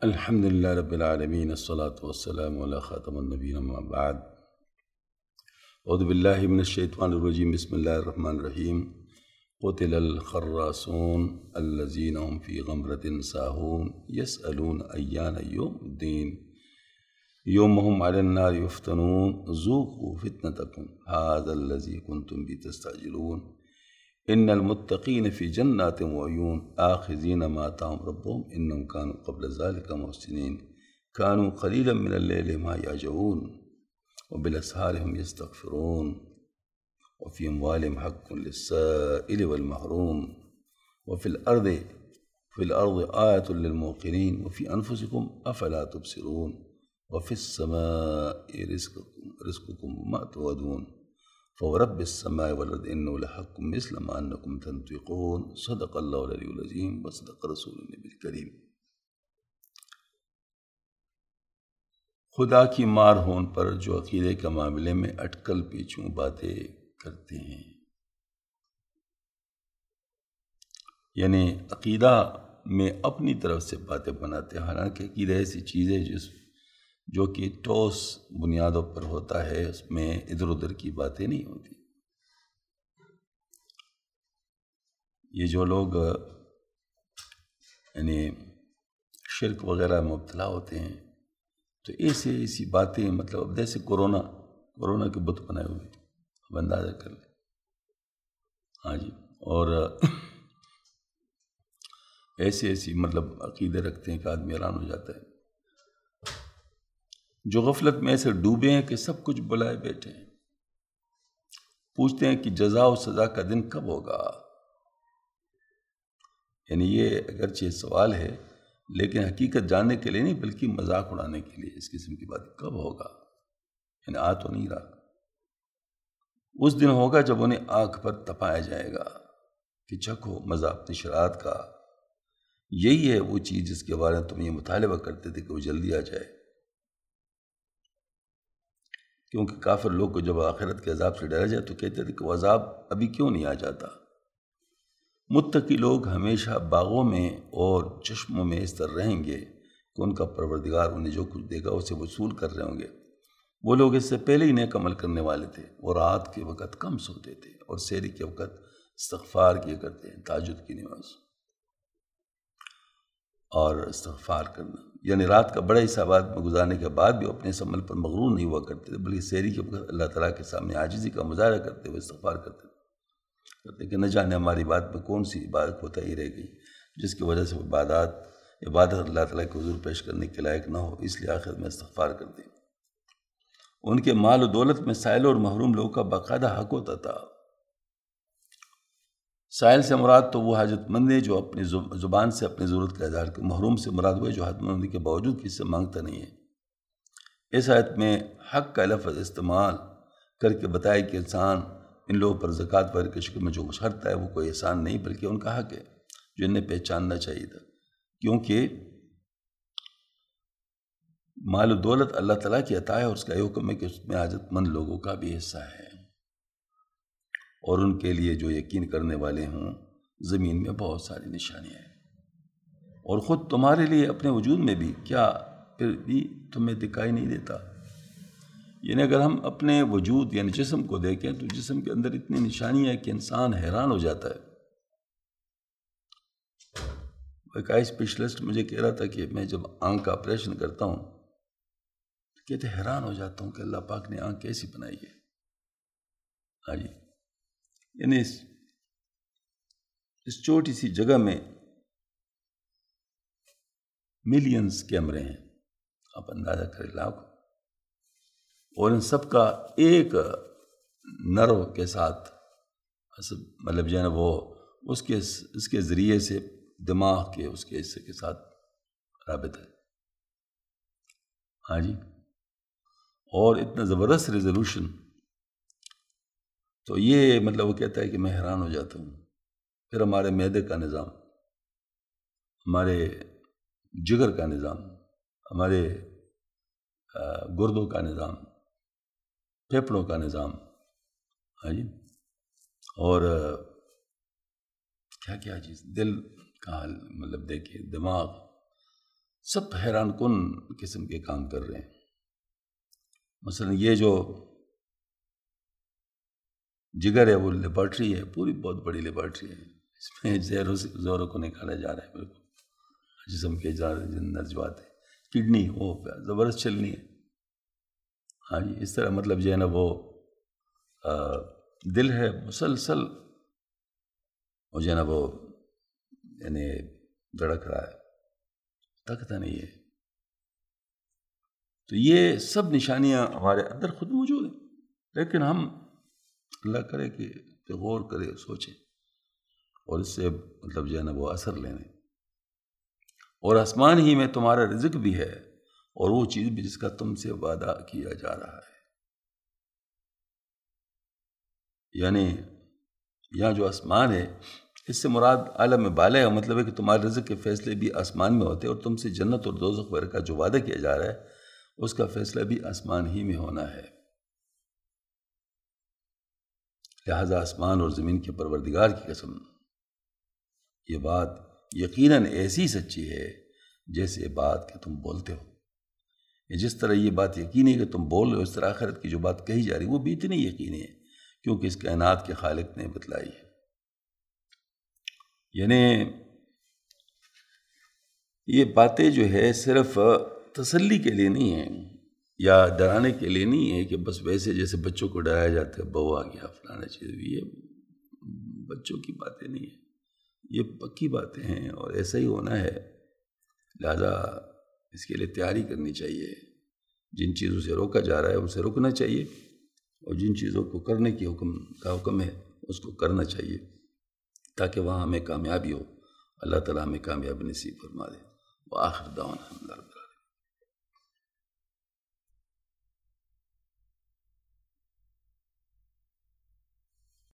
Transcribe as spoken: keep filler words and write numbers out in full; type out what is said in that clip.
الحمد لله رب العالمين، الصلاة والسلام على خاتم النبيين، أما بعد. أعوذ بالله من الشيطان الرجيم، بسم الله الرحمن الرحيم. قتل الخراصون الذين هم في غمرة ساهون يسألون أيان يوم الدين يوم هم على النار يفتنون ذوقوا فتنتكم هذا الذي كنتم به تستعجلون إن المتقين في جنات وعيون آخذين ما آتاهم ربهم إنهم كانوا قبل ذلك محسنين كانوا قليلا من الليل ما يهجعون وبالأسحار هم يستغفرون وفي أموالهم حق للسائل والمحروم وفي الأرض في الأرض آية للموقنين وفي أنفسكم أفلا تبصرون وفي السماء رزقكم رزقكم وما توعدون فورب السماء والأرض إنه لحق مثل ما أنكم تنطقون صدق الله العلي العظيم وصدق رسول النبي الكريم. خدا کی مار ہون پر جو عقیدے کے معاملے میں اٹکل پیچھوں باتیں کرتے ہیں، یعنی عقیدہ میں اپنی طرف سے باتیں بناتے ہیں، حالانکہ عقیدہ ایسی چیز ہے جس جو کہ ٹھوس بنیادوں پر ہوتا ہے، اس میں ادھر ادھر کی باتیں نہیں ہوتی. یہ جو لوگ یعنی شرک وغیرہ مبتلا ہوتے ہیں تو ایسے ایسی باتیں، مطلب اب جیسے کورونا کورونا کے بت بنائے ہوئے، اب اندازہ کر لیں. ہاں جی، اور ایسے ایسی مطلب عقیدے رکھتے ہیں کہ آدمی حیران ہو جاتا ہے. جو غفلت میں ایسے ڈوبے ہیں کہ سب کچھ بلائے بیٹھے ہیں، پوچھتے ہیں کہ جزا و سزا کا دن کب ہوگا. یعنی یہ اگرچہ سوال ہے لیکن حقیقت جاننے کے لیے نہیں، بلکہ مذاق اڑانے کے لیے اس قسم کی بات کب ہوگا. یعنی آ تو نہیں رہا. اس دن ہوگا جب انہیں آنکھ پر تپایا جائے گا کہ چکھو مزہ اپنی شرارت کا. یہی ہے وہ چیز جس کے بارے میں تم یہ مطالبہ کرتے تھے کہ وہ جلدی آ جائے. کیونکہ کافر لوگ کو جب آخرت کے عذاب سے ڈرا جائے تو کہتے تھے کہ وہ عذاب ابھی کیوں نہیں آ جاتا. متقی لوگ ہمیشہ باغوں میں اور چشموں میں اس طرح رہیں گے کہ ان کا پروردگار انہیں جو کچھ دے گا اسے وصول کر رہے ہوں گے. وہ لوگ اس سے پہلے ہی نیک عمل کرنے والے تھے، وہ رات کے وقت کم سوتے تھے اور سحری کے وقت استغفار کیا کرتے ہیں، تہجد کی نماز اور استغفار کرنا. یعنی رات کا بڑا حصہ بعد میں گزارنے کے بعد بھی اپنے اس عمل پر مغرور نہیں ہوا کرتے تھے، بلکہ سحری کے وقت اللہ تعالیٰ کے سامنے عاجزی کا مظاہرہ کرتے ہوئے استغفار کرتے کرتے کہ نہ جانے ہماری بات میں کون سی عبادت کوتاہی رہ گئی جس کی وجہ سے وہ عبادات عبادت اللہ تعالیٰ کے حضور پیش کرنے کے لائق نہ ہو، اس لیے آخر میں استغفار کرتے. ان کے مال و دولت میں سائل اور محروم لوگوں کا باقاعدہ حق ہوتا تھا. سائل سے مراد تو وہ حاجت مند ہے جو اپنی زبان سے اپنی ضرورت کا اظہار کرے. محروم سے مراد وہ ہے جو حاجت مند کے باوجود کسی سے مانگتا نہیں ہے. اس آیت میں حق کا لفظ استعمال کر کے بتایا کہ انسان ان لوگوں پر زکوٰۃ وغیرہ کے شکل میں جو مشرتا ہے وہ کوئی احسان نہیں بلکہ ان کا حق ہے جو انہیں پہچاننا چاہیے تھا. کیونکہ مال و دولت اللہ تعالیٰ کی عطا ہے اور اس کا یہ حکم ہے کہ اس میں حاجت مند لوگوں کا بھی حصہ ہے، اور ان کے لیے جو یقین کرنے والے ہوں زمین میں بہت ساری نشانیاں ہیں. اور خود تمہارے لیے اپنے وجود میں بھی کیا پھر بھی تمہیں دکھائی نہیں دیتا. یعنی اگر ہم اپنے وجود یعنی جسم کو دیکھیں تو جسم کے اندر اتنی نشانیاں ہیں کہ انسان حیران ہو جاتا ہے. ایک آئی اسپیشلسٹ مجھے کہہ رہا تھا کہ میں جب آنکھ کا آپریشن کرتا ہوں کہتے حیران ہو جاتا ہوں کہ اللہ پاک نے آنکھ کیسی بنائی ہے. ہاں جی، یعنی اس اس چھوٹی سی جگہ میں ملینز کیمرے ہیں، آپ اندازہ کریں لاکھ، اور ان سب کا ایک نرو کے ساتھ مطلب جو ہے نا وہ اس کے اس کے ذریعے سے دماغ کے اس کے حصے کے ساتھ رابط ہے. ہاں جی، اور اتنا زبردست ریزولوشن. تو یہ مطلب وہ کہتا ہے کہ میں حیران ہو جاتا ہوں. پھر ہمارے معدے کا نظام، ہمارے جگر کا نظام، ہمارے گردوں کا نظام، پھیپھڑوں کا نظام، ہاں جی، اور کیا کیا چیز، دل کا حال مطلب دیکھیے، دماغ، سب حیران کن قسم کے کام کر رہے ہیں. مثلا یہ جو جگر ہے وہ لیبارٹری ہے، پوری بہت بڑی لیبارٹری ہے، اس میں زہروں سے زوروں کو نکالا جا رہا ہے، بالکل جسم کے نرجوات ہے. کڈنی وہ زبردست چلنی ہے. ہاں جی، اس طرح مطلب جو ہے نا وہ دل ہے مسلسل وہ جو ہے نا وہ یعنی دھڑک رہا ہے، تھکتا نہیں ہے. تو یہ سب نشانیاں ہمارے اندر خود موجود ہیں، لیکن ہم اللہ کرے کہ غور کرے، سوچیں اور اس سے مطلب جو ہے نا وہ اثر لینے. اور آسمان ہی میں تمہارا رزق بھی ہے اور وہ چیز بھی جس کا تم سے وعدہ کیا جا رہا ہے. یعنی یہاں جو آسمان ہے اس سے مراد عالم بالا ہے، مطلب ہے کہ تمہارے رزق کے فیصلے بھی آسمان میں ہوتے ہیں، اور تم سے جنت اور دوزخ وغیرہ کا جو وعدہ کیا جا رہا ہے اس کا فیصلہ بھی آسمان ہی میں ہونا ہے. لہذا آسمان اور زمین کے پروردگار کی قسم، یہ بات یقیناً ایسی سچی ہے جیسے بات کہ تم بولتے ہو. جس طرح یہ بات یقینی ہے کہ تم بول رہے ہو، اس طرح آخرت کی جو بات کہی جا رہی وہ بھی اتنی یقینی ہے کیونکہ اس کائنات کے خالق نے بتلائی ہے. یعنی یہ باتیں جو ہے صرف تسلی کے لیے نہیں ہیں یا ڈرانے کے لیے نہیں ہے کہ بس ویسے جیسے بچوں کو ڈرایا جاتا ہے بہو آ گیا فلانا چیز. یہ بچوں کی باتیں نہیں ہیں، یہ پکی باتیں ہیں اور ایسا ہی ہونا ہے. لہذا اس کے لیے تیاری کرنی چاہیے. جن چیزوں سے روکا جا رہا ہے ان سے رکنا چاہیے، اور جن چیزوں کو کرنے کی حکم کا حکم ہے اس کو کرنا چاہیے تاکہ وہاں ہمیں کامیابی ہو. اللہ تعالیٰ ہمیں کامیابی نصیب فرما دے. وآخر دعوانا الحمد للہ.